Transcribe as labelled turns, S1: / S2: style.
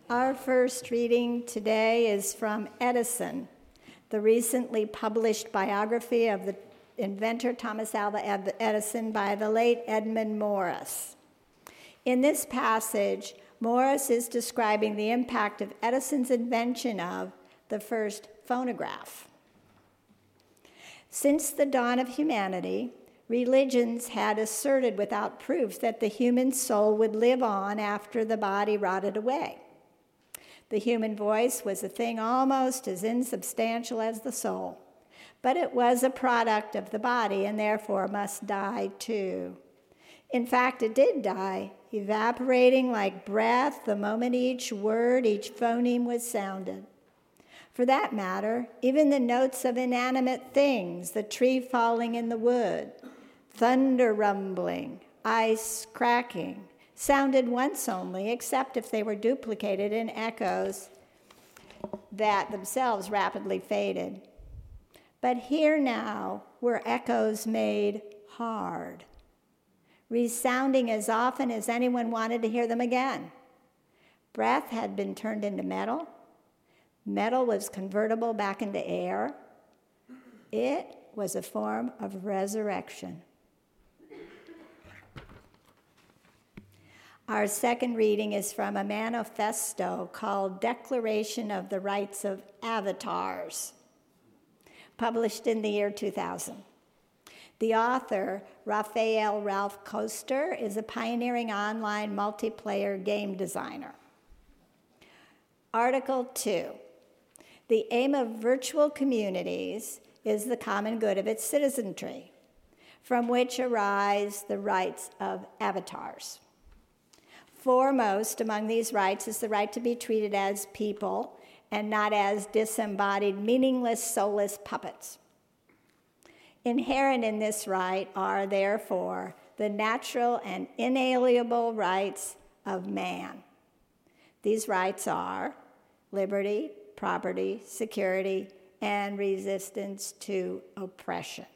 S1: Our first reading today is from Edison, the recently published biography of the inventor Thomas Alva Edison by the late Edmund Morris. In this passage, Morris is describing the impact of Edison's invention of the first phonograph. Since the dawn of humanity, religions had asserted without proofs that the human soul would live on after the body rotted away. The human voice was a thing almost as insubstantial as the soul, but it was a product of the body and therefore must die too. In fact, it did die, evaporating like breath the moment each word, each phoneme was sounded. For that matter, even the notes of inanimate things, the tree falling in the wood, thunder rumbling, ice cracking, sounded once only, except if they were duplicated in echoes that themselves rapidly faded. But here now were echoes made hard, resounding as often as anyone wanted to hear them again. Breath had been turned into metal. Metal was convertible back into air. It was a form of resurrection. Our second reading is from a manifesto called Declaration of the Rights of Avatars, published in the year 2000. The author, Raphael Ralph Koester, is a pioneering online multiplayer game designer. Article 2. The aim of virtual communities is the common good of its citizenry, from which arise the rights of avatars. Foremost among these rights is the right to be treated as people and not as disembodied, meaningless, soulless puppets. Inherent in this right are, therefore, the natural and inalienable rights of man. These rights are liberty, property, security, and resistance to oppression.